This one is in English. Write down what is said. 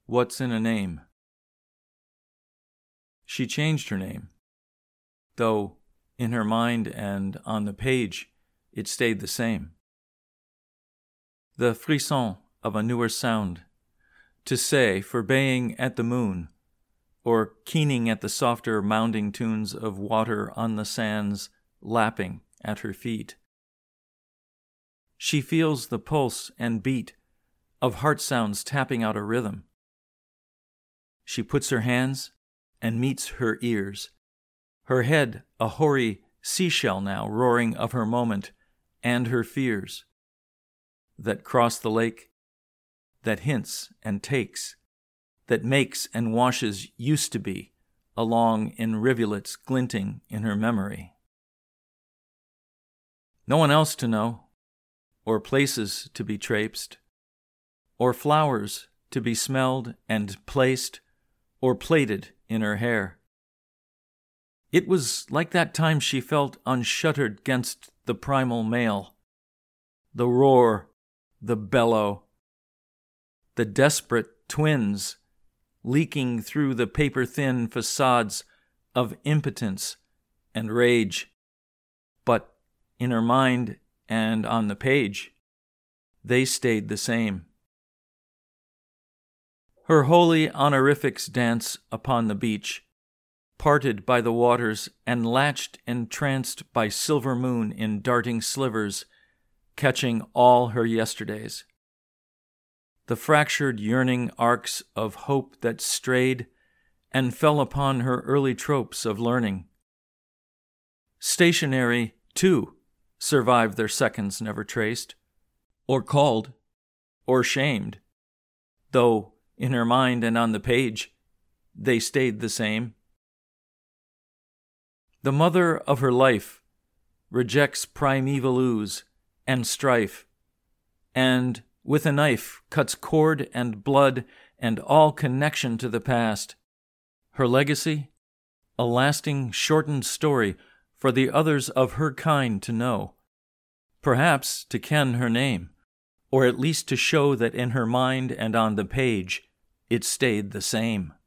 What's in a name? She changed her name, though in her mind and on the page it stayed the same. The frisson of a newer sound, to say, for baying at the moon, or keening at the softer mounding tunes of water on the sands lapping at her feet. She feels the pulse and beat of heart sounds tapping out a rhythm. She puts her hands and meets her ears, her head a hoary seashell now roaring of her moment and her fears, that cross the lake, that hints and takes, that makes and washes used to be along in rivulets glinting in her memory. No one else to know, or places to be traipsed, or flowers to be smelled and placed or plaited in her hair. It was like that time she felt unshuttered 'gainst the primal male, the roar, the bellow, the desperate twins leaking through the paper-thin facades of impotence and rage. But in her mind and on the page, they stayed the same. Her holy honorifics dance upon the beach, parted by the waters and latched entranced by silver moon in darting slivers, catching all her yesterdays. The fractured yearning arcs of hope that strayed and fell upon her early tropes of learning. Stationary, too, survived their seconds never traced, or called, or shamed, though in her mind and on the page they stayed the same. The mother of her life rejects primeval ooze and strife, and with a knife cuts cord and blood and all connection to the past. Her legacy? A lasting, shortened story for the others of her kind to know, perhaps to ken her name, or at least to show that in her mind and on the page it stayed the same.